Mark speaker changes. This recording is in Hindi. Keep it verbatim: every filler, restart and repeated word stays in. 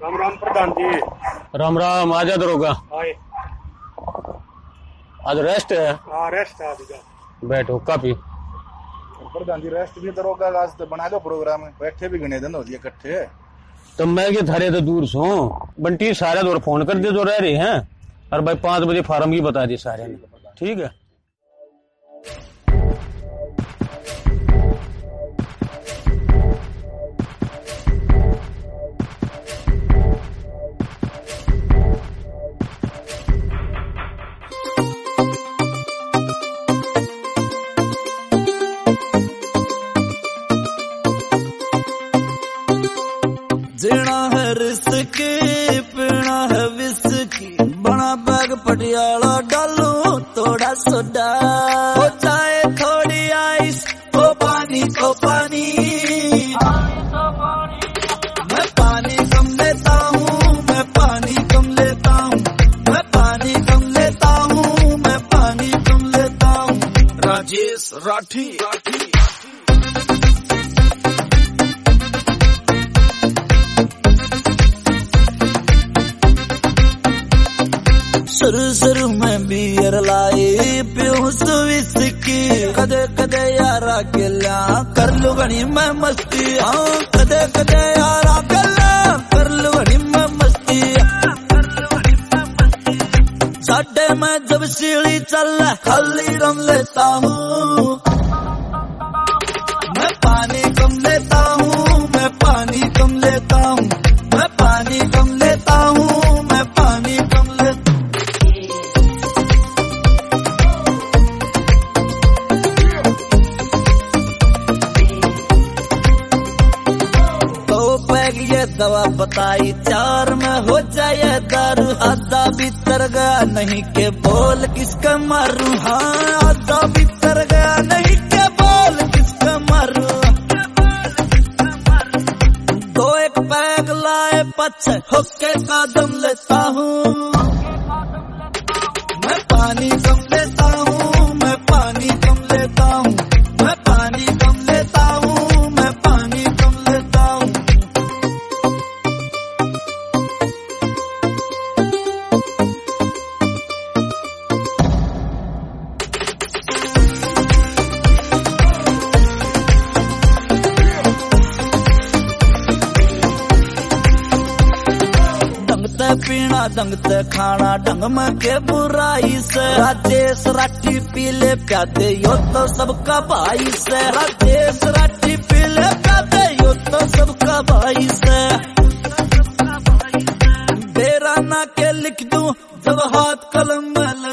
Speaker 1: राम राम प्रधान जी।
Speaker 2: राम राम। आजा दरोगा।
Speaker 1: आए।
Speaker 2: आज रेस्ट है।
Speaker 1: हाँ रेस्ट है आज का।
Speaker 2: बैठो काफी।
Speaker 3: प्रधान जी रेस्ट भी दरोगा आज तो बना दो प्रोग्राम। बैठे भी घने दिन हो गए इकट्ठे।
Speaker 2: तो मैं के थारे तो दूर सो बंटी सारे दौर फोन कर दे जो रह रहे हैं और भाई पांच बजे फार्म की बता दी सारे ने। ठीक है।
Speaker 4: जीना है रिस्की, पीना है विस्की, बना बैग पटियाला डालू थोड़ा सोडा, हो चाहे थोड़ी आइस, हो पानी को पानी। मैं पानी कम लेता हूँ, मैं पानी कम लेता हूँ, मैं पानी कम लेता हूँ, मैं पानी कम लेता हूँ। राजेश राठी राठी शुरू शुरू में बियर लाई प्यूस विस्की, कदे कदे यारा गिला कर लू घनी मैं मस्ती। हाँ कदे कदे यारा गिला कर लू घनी मैं मस्ती। साढ़े में जब सीढ़ी चल खाली रम लेता हूँ, मैं पानी कम लेता हूँ, मैं पानी कम लेता हूँ, मैं पानी कम लेता हूँ, मैं पानी कम लेता हूँ। ये दवा बताई चार में हो जाए दारू, आधा भीतर गया नहीं के बोल किसका मारू। हाँ आधा भीतर गया नहीं के बोल किसका मारू। दो एक पैग लाए पछे होके कदम लेता हूँ, मैं पानी कम लेता हूँ, मैं पानी कम लेता हूँ, मैं पानी कम लेता हूँ, मैं पानी कम लेता हूँ। पीना ढंग से खाना ढंग में के बुराई से। राजेश राठी पीले प्यादे यो तो सबका भाई से। राजेश राठी पीले प्यादे यो तो सबका भाई से। बेरा ना के लिख दूं जब हाथ कलम में